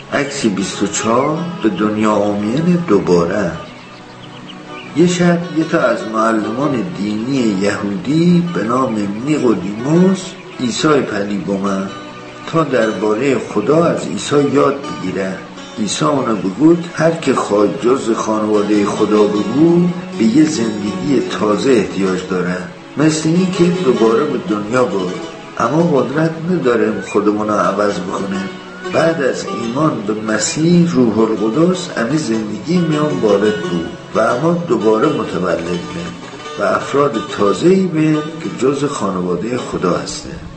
عکس 24 به دنیا آمین دوباره. یه شب یه تا از معلمان دینی یهودی به نام نیقودیموس عیسی پدید اومد تا درباره خدا از عیسی یاد بگیره. عیسی اونو بگود هر که خواهد جز خانواده خدا بگو به یه زندگی تازه احتیاج داره، مثل این که دوباره به دنیا بود، اما قدرت نداریم خودمون رو عوض بکنه. بعد از ایمان به مسیح روح القدس همه زندگی میان وارد بود و اما دوباره متولد بود و افراد تازه‌ای به که جز خانواده خدا هسته.